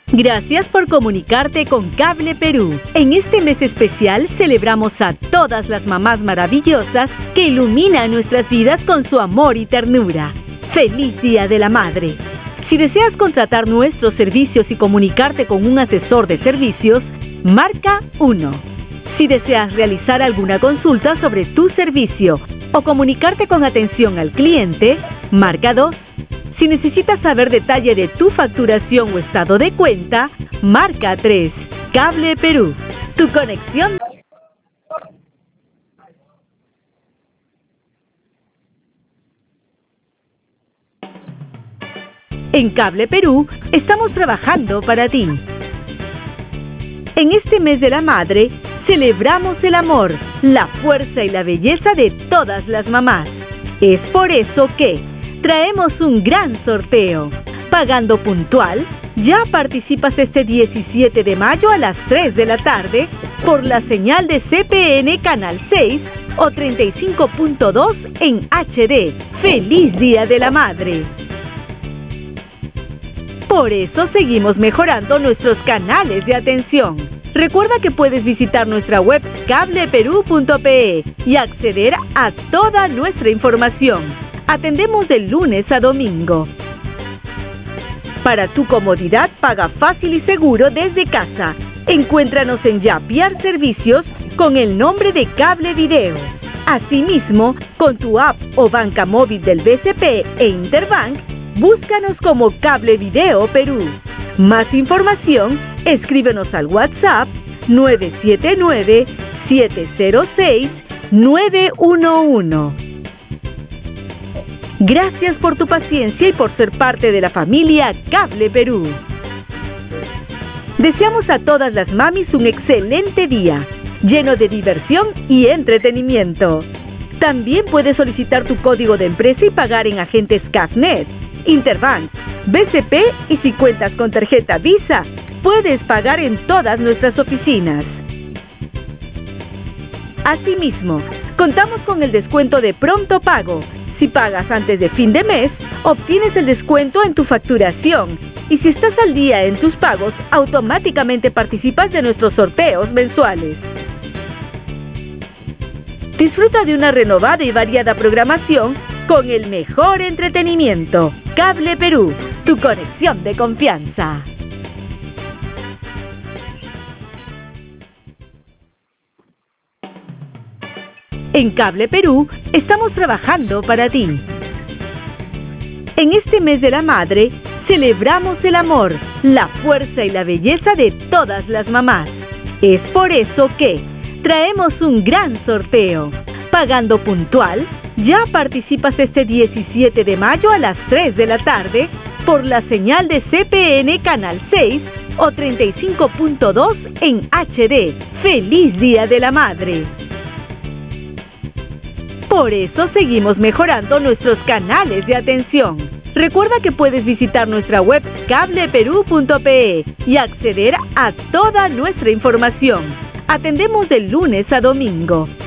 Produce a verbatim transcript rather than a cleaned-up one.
Gracias por comunicarte con Cable Perú. En este mes especial celebramos a todas las mamás maravillosas que iluminan nuestras vidas con su amor y ternura. ¡Feliz Día de la Madre! Si deseas contratar nuestros servicios y comunicarte con un asesor de servicios, marca uno. Si deseas realizar alguna consulta sobre tu servicio o comunicarte con atención al cliente, marca dos. Si necesitas saber detalle de tu facturación o estado de cuenta, marca tres. Cable Perú, tu conexión. En Cable Perú estamos trabajando para ti. En este mes de la madre, celebramos el amor, la fuerza y la belleza de todas las mamás. Es por eso que traemos un gran sorteo. Pagando puntual, ya participas este diecisiete de mayo a las tres de la tarde por la señal de C P N Canal seis o treinta y cinco punto dos en H D. ¡Feliz Día de la Madre! Por eso seguimos mejorando nuestros canales de atención. Recuerda que puedes visitar nuestra web cable perú punto pe y acceder a toda nuestra información. Atendemos de lunes a domingo. Para tu comodidad, paga fácil y seguro desde casa. Encuéntranos en Yapiar Servicios con el nombre de Cable Video. Asimismo, con tu app o banca móvil del B C P e Interbank, búscanos como Cable Video Perú. Más información, escríbenos al WhatsApp nueve siete nueve, siete cero seis, nueve uno uno. Gracias por tu paciencia y por ser parte de la familia Cable Perú. Deseamos a todas las mamis un excelente día, lleno de diversión y entretenimiento. También puedes solicitar tu código de empresa y pagar en agentes Cafnet, Interbank, B C P y si cuentas con tarjeta Visa, puedes pagar en todas nuestras oficinas. Asimismo, contamos con el descuento de pronto pago. Si pagas antes de fin de mes, obtienes el descuento en tu facturación. Y si estás al día en tus pagos, automáticamente participas de nuestros sorteos mensuales. Disfruta de una renovada y variada programación con el mejor entretenimiento. Cable Perú, tu conexión de confianza. En Cable Perú estamos trabajando para ti. En este mes de la madre, celebramos el amor, la fuerza y la belleza de todas las mamás. Es por eso que traemos un gran sorteo. Pagando puntual, ya participas este diecisiete de mayo a las tres de la tarde por la señal de C P N Canal seis o treinta y cinco punto dos en H D. ¡Feliz Día de la Madre! Por eso seguimos mejorando nuestros canales de atención. Recuerda que puedes visitar nuestra web cable perú punto pe y acceder a toda nuestra información. Atendemos de lunes a domingo.